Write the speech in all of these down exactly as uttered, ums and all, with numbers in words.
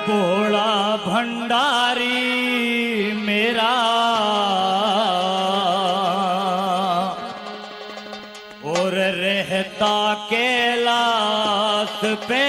भोला भंडारी मेरा और रहता कैलाश पे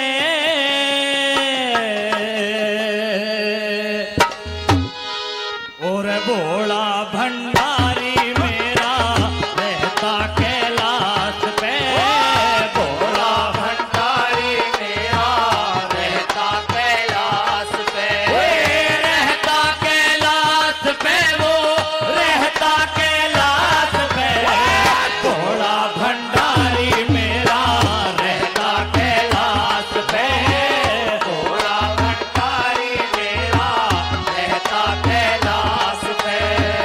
और भोला भंडारी मेरा रहता कैलाश पे भोला भंडारी मेरा रहता कैलाश पे रहता कैलाश पे वो रहता कैलाश पे भोला भंडारी मेरा रहता कैलाश पे भोला भंडारी मेरा रहता कैलाश पे।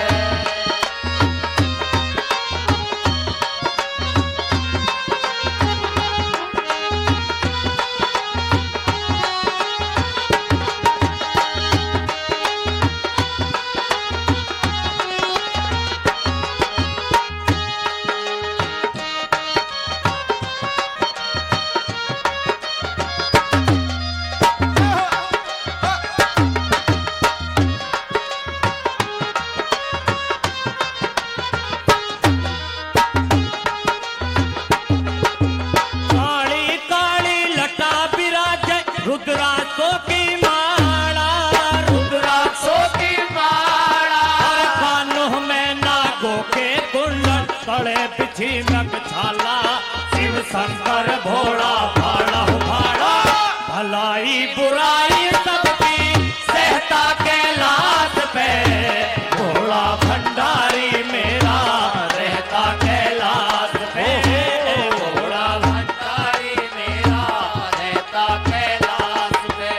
काली काली लटा विराजे रुद्राक्षों की माला रुद्राक्षों की माला कानों में नागों के कुंडल तले बिछी नगछाला शिव शंकर भोला भाड़ा भाड़ा भलाई बुराई सबकी सहता कैलाश पे भोला भंडारी मेरा रहता कैलाश पे भोला भंडारी मेरा रहता कैलाश पे।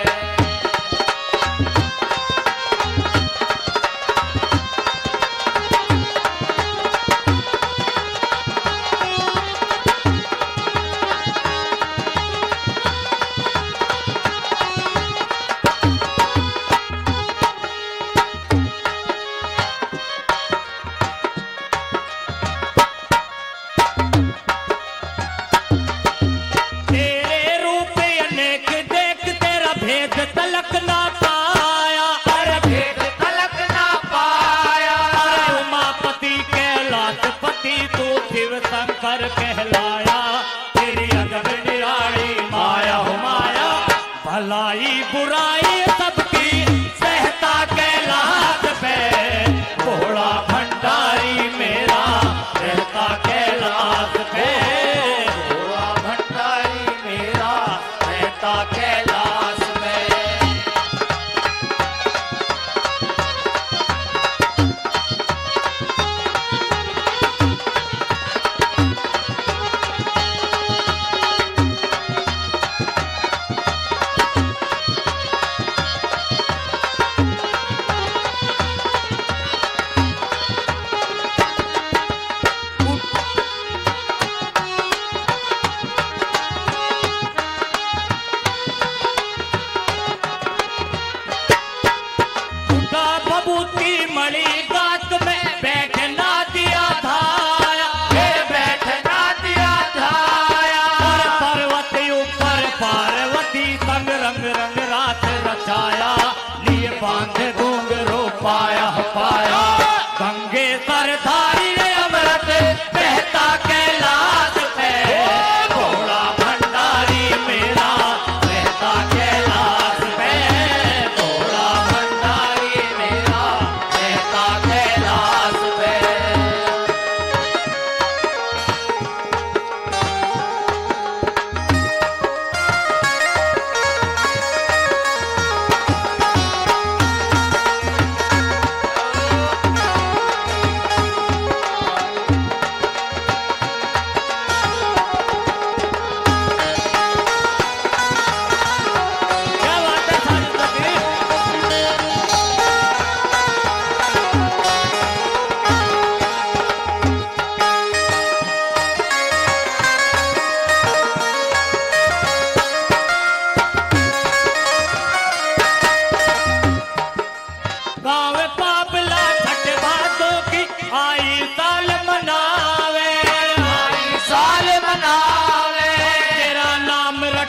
तेरे रूप अनेक देख तेरा भेद तलक ना पाया अरे भेद तलक ना पाया अरे उमापति कैलाशपति तू शिव शंकर कहलाया तेरी अगम निराली माया हो माया भलाई बुराई सबकी सहता कैलाश पे भोला भंडारी मेरा रहता कैलाश पे भोला भंडारी मेरा रहता कैलाश पे।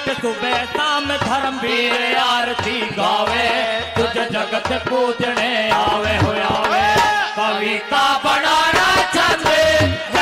प्रगट सुबह शाम धर्मवीर आरती गावे तुझ जगत पूजने आवे हो आवे कविता बनाना चाहते